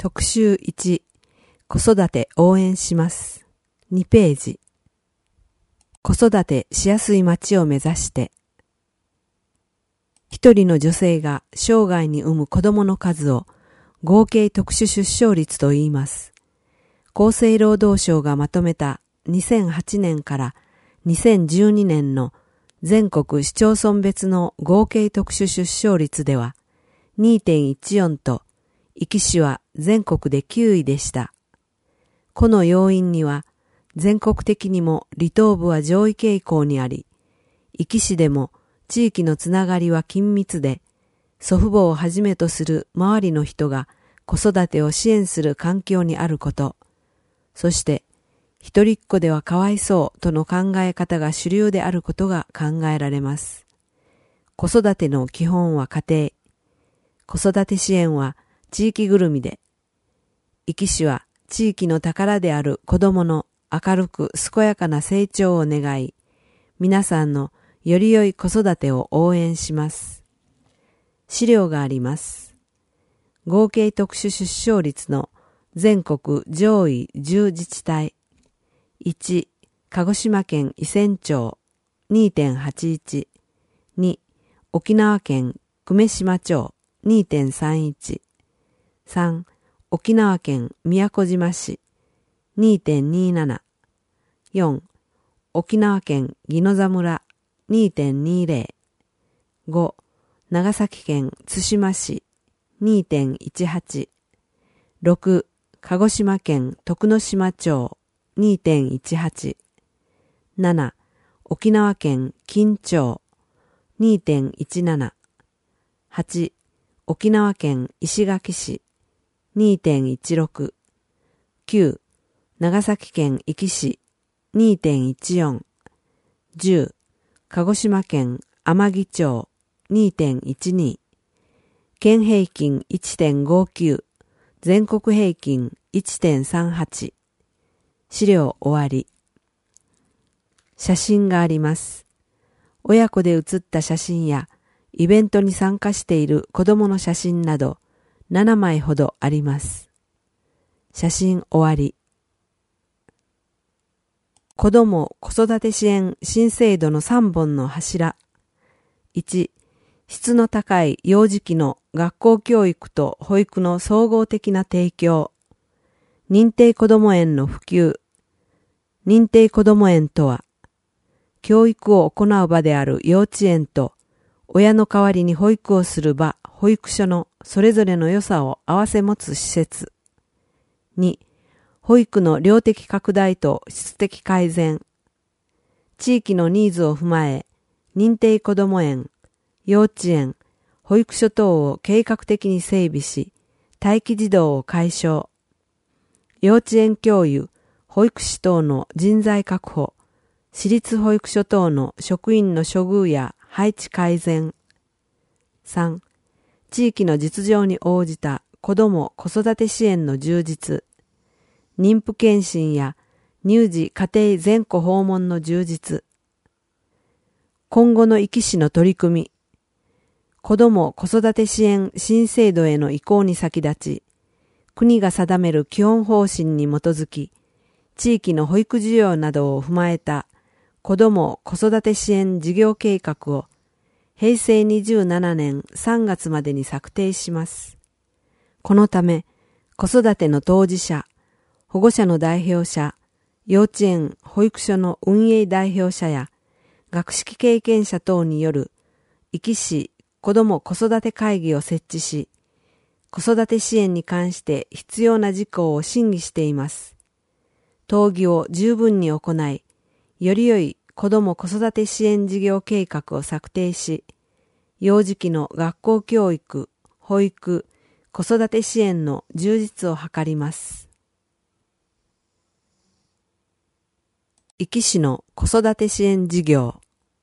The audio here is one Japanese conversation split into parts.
特集1、子育て応援します。2ページ。子育てしやすい町を目指して。一人の女性が生涯に産む子供の数を合計特殊出生率と言います。厚生労働省がまとめた2008年から2012年の全国市町村別の合計特殊出生率では 2.14 と、壱岐市は全国で9位でした。この要因には、全国的にも離島部は上位傾向にあり、壱岐市でも地域のつながりは緊密で、祖父母をはじめとする周りの人が子育てを支援する環境にあること、そして一人っ子ではかわいそうとの考え方が主流であることが考えられます。子育ての基本は家庭、子育て支援は地域ぐるみで、壱岐市は地域の宝である子供の明るく健やかな成長を願い、皆さんのより良い子育てを応援します。資料があります。合計特殊出生率の全国上位10自治体。1、鹿児島県伊仙町 2.81。2、沖縄県久米島町 2.31。3、沖縄県宮古島市 2.27。4、沖縄県宜野座村 2.20。5、長崎県対馬市 2.18。6、鹿児島県徳之島町 2.18。7、沖縄県金町 2.17。8、沖縄県石垣市 2.16。9、長崎県壱岐市 2.14。10、鹿児島県天城町 2.12。県平均 1.59、全国平均 1.38。資料終わり。写真があります。親子で写った写真やイベントに参加している子供の写真など7枚ほどあります。写真終わり。子ども・子育て支援新制度の3本の柱。1、質の高い幼児期の学校教育と保育の総合的な提供。認定こども園の普及。認定こども園とは、教育を行う場である幼稚園と、親の代わりに保育をする場、保育所のそれぞれの良さを併せ持つ施設。2、保育の量的拡大と質的改善。地域のニーズを踏まえ、認定こども園、幼稚園、保育所等を計画的に整備し、待機児童を解消。幼稚園教諭、保育士等の人材確保、私立保育所等の職員の処遇や配置改善。3、地域の実情に応じた子ども・子育て支援の充実。妊婦健診や乳児家庭全戸訪問の充実。今後の壱岐市の取り組み。子ども・子育て支援新制度への移行に先立ち、国が定める基本方針に基づき、地域の保育需要などを踏まえた子ども・子育て支援事業計画を平成27年3月までに策定します。このため、子育ての当事者、保護者の代表者、幼稚園・保育所の運営代表者や学識経験者等による壱岐市子ども・子育て会議を設置し、子育て支援に関して必要な事項を審議しています。討議を十分に行い、より良い子ども・子育て支援事業計画を策定し、幼児期の学校教育、保育、子育て支援の充実を図ります。壱岐市の子育て支援事業。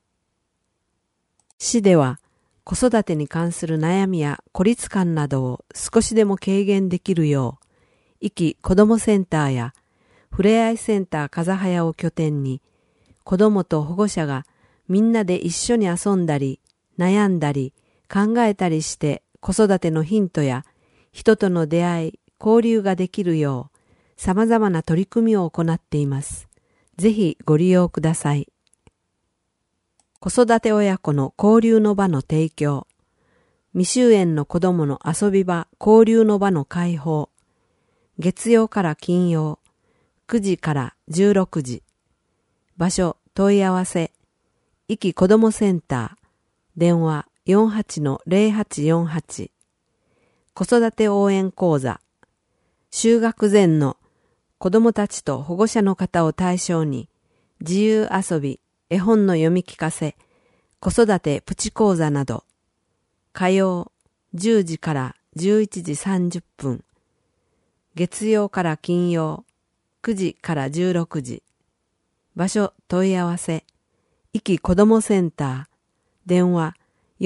市では、子育てに関する悩みや孤立感などを少しでも軽減できるよう、壱岐子どもセンターやふれあいセンター風早を拠点に、子どもと保護者がみんなで一緒に遊んだり、悩んだり、考えたりして子育てのヒントや人との出会い、 交流ができるよう、様々な取り組みを行っています。ぜひご利用ください。子育て親子の交流の場の提供、未就園の子どもの遊び場交流の場の開放、月曜から金曜、9時から16時、場所問い合わせ、壱岐子どもセンター、電話 48-0848、子育て応援講座、就学前の子どもたちと保護者の方を対象に、自由遊び、絵本の読み聞かせ、子育てプチ講座など、火曜10時から11時30分、月曜から金曜9時から16時、場所問い合わせ、壱岐子どもセンター、電話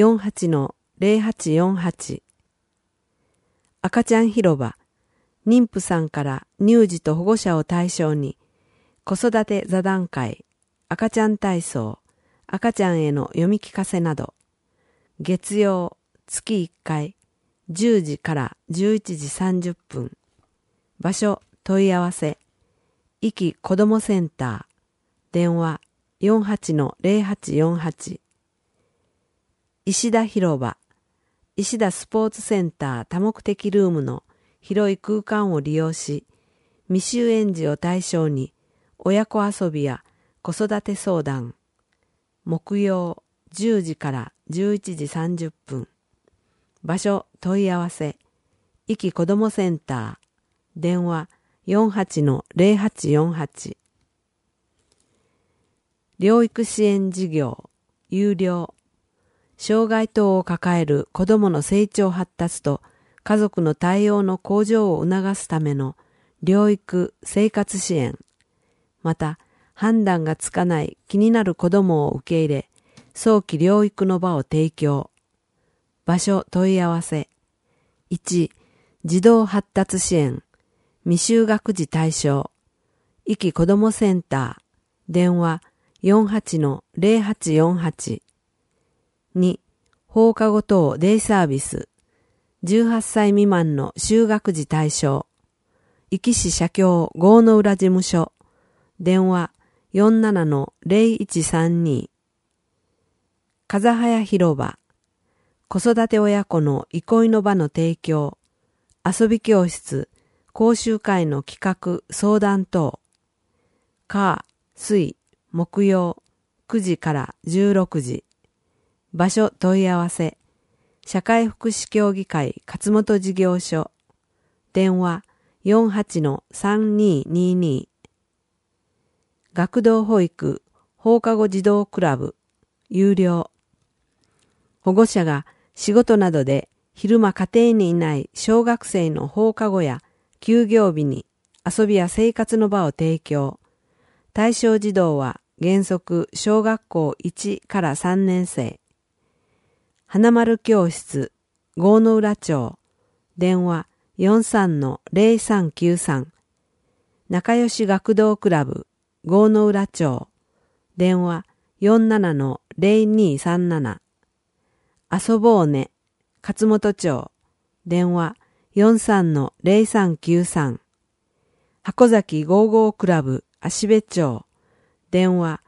48-0848、赤ちゃん広場、妊婦さんから乳児と保護者を対象に、子育て座談会、赤ちゃん体操、赤ちゃんへの読み聞かせなど、月曜月1回、10時から11時30分、場所問い合わせ、壱岐子どもセンター、電話 48-0848、石田広場、石田スポーツセンター多目的ルームの広い空間を利用し、未就園児を対象に親子遊びや子育て相談、木曜10時から11時30分、場所問い合わせ、壱岐子どもセンター、電話 48-0848、療育支援事業、有料、障害等を抱える子どもの成長発達と家族の対応の向上を促すための療育生活支援、また判断がつかない気になる子どもを受け入れ、早期療育の場を提供。場所問い合わせ。1、児童発達支援、未就学児対象、壱岐子どもセンター、電話 48-0848。2、放課後等デイサービス、18歳未満の就学児対象、壱岐市社協郷の浦事務所、電話 47-0132。風早広場、子育て親子の憩いの場の提供、遊び教室、講習会の企画、相談等、火、水、木曜、9時から16時、場所問い合わせ、社会福祉協議会勝本事業所、電話 48-3222。学童保育放課後児童クラブ、有料。保護者が仕事などで昼間家庭にいない小学生の放課後や休業日に遊びや生活の場を提供。対象児童は原則小学校1から3年生。花丸教室、郷の浦町、電話 43-0393。仲良し学童クラブ、郷の浦町、電話 47-0237。遊ぼうね、勝本町、電話 43-0393。箱崎55クラブ、芦部町、電話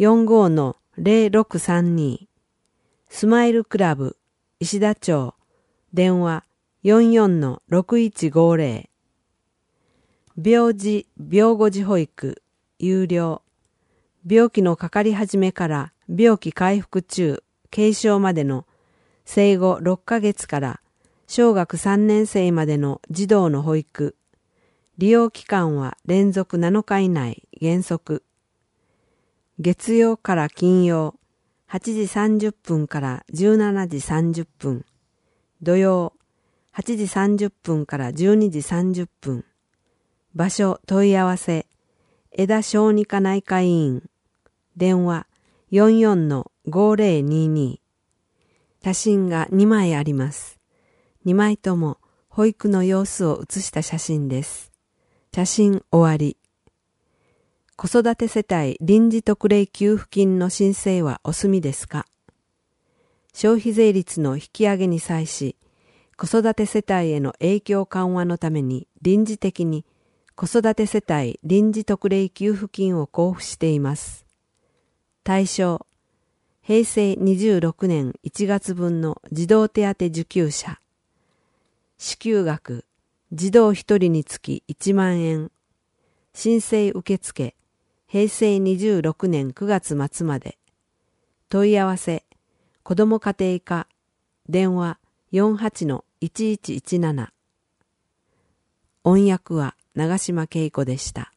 45-0632。スマイルクラブ、石田町、電話 44-6150。病児・病後児保育、有料。病気のかかり始めから病気回復中、軽症までの生後6ヶ月から小学3年生までの児童の保育。利用期間は連続7日以内、原則。月曜から金曜、8時30分から17時30分。土曜、8時30分から12時30分。場所問い合わせ、江田小児科内科医院。電話 44-5022。写真が2枚あります。2枚とも保育の様子を写した写真です。写真終わり。子育て世帯臨時特例給付金の申請はお済みですか？消費税率の引き上げに際し、 子育て世帯への影響緩和のために臨時的に子育て世帯臨時特例給付金を交付しています。対象、平成26年1月分の児童手当受給者。支給額、児童1人につき1万円。申請受付、平成26年9月末まで。問い合わせ、子ども家庭課、電話 48-1117。音訳は長島恵子でした。